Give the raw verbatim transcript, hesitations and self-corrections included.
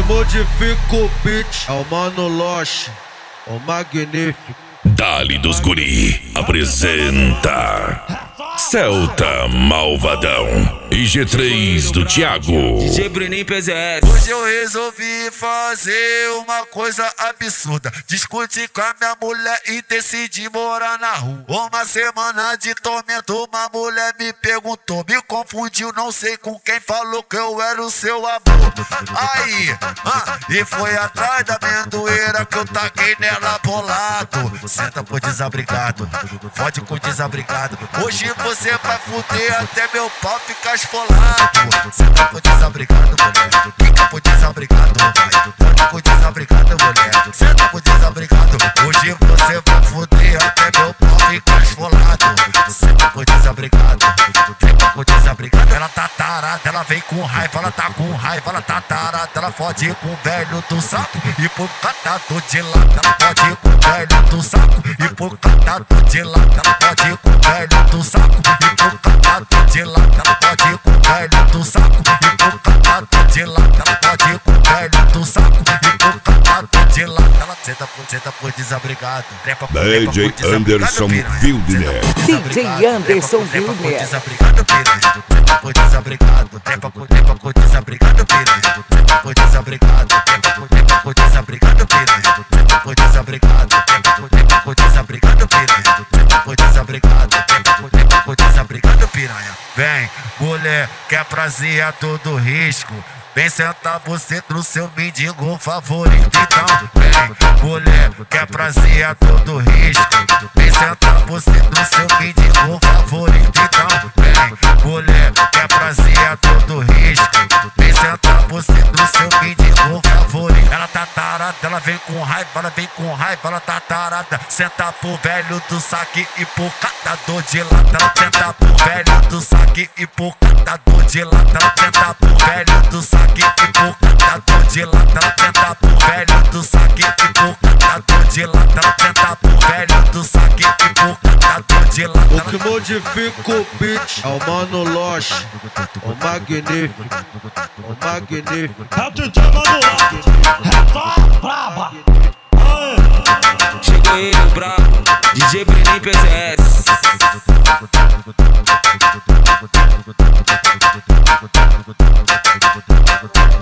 modifica o beat é o Mano Loche, o magnífico. Dali dos Guri apresenta Celta Malvadão e G três do Thiago. D J Bruninho P Z S. Hoje eu resolvi fazer uma coisa absurda. Discuti com a minha mulher e decidi morar na rua. Uma semana de tormento, uma mulher me perguntou, me confundiu, não sei com quem, falou que eu era o seu amor. Aí, ah, e foi atrás da amendoeira que eu taquei nela bolado. Senta pro desabrigado, fode com o desabrigado. Hoje você vai fuder até meu pau ficar esfolado. Senta pro desabrigado, mulher, fica pro desabrigado, vai. Fode com o desabrigado, mulher, senta pro desabrigado. Hoje você vai fuder até meu pau ficar esfolado. Senta pro desabrigado, fica pro desabrigado. Ela tá tarada, ela vem com raiva, ela tá com raiva, ela tá tarada. Ela fode com o velho do saco e por catador de lata. Ela fode com o velho do saco e por catador de lata. Ela fode com o velho do saco e por catador de lata. Ela fode com o velho do saco e por catador de lata. Ela fode com o velho do saco e por catador de lata. Ela senta por, senta por desabrigado. Trepa por, D J Anderson Wildner. D J Anderson Wildner. Desabrigado, piranha. Trepa por desabrigado. Trepa por, trepa por desabrigado, piranha. Trepa por desabrigado. Trepa por, trepa por desabrigado, piranha. Trepa por desabrigado. Trepa por, trepa por desabrigado, piranha. Trepa por desabrigado. Trepa por, trepa por desabrigado, piranha. Vem, mulher, quer prazer a todo risco. Vem sentar você no seu mendigo favorito, então vem, mulher, quer prazer a todo risco. Vem sentar você no seu mendigo favorito, então vem, mulher, quer prazer a todo risco. Vem sentar você no seu mendigo favorito. Ela tá tarada, ela vem com raiva, ela vem com raiva, ela tá tarada. Senta pro velho do saque e pro catador de lata. Ela senta pro velho do saque e pro catador de lata. Ela senta pro velho do saque e por catador de lata. Ela tenta pro velho do saque e por catador de lata. Ela tenta pro velho do saque e por catador de lata. O que modifica o beat é o Mano Loche, o magnífico, o magnífico. É o D J Mano Loche, é só braba. Chegou ele, o brabo, D J Bruninho P Z S.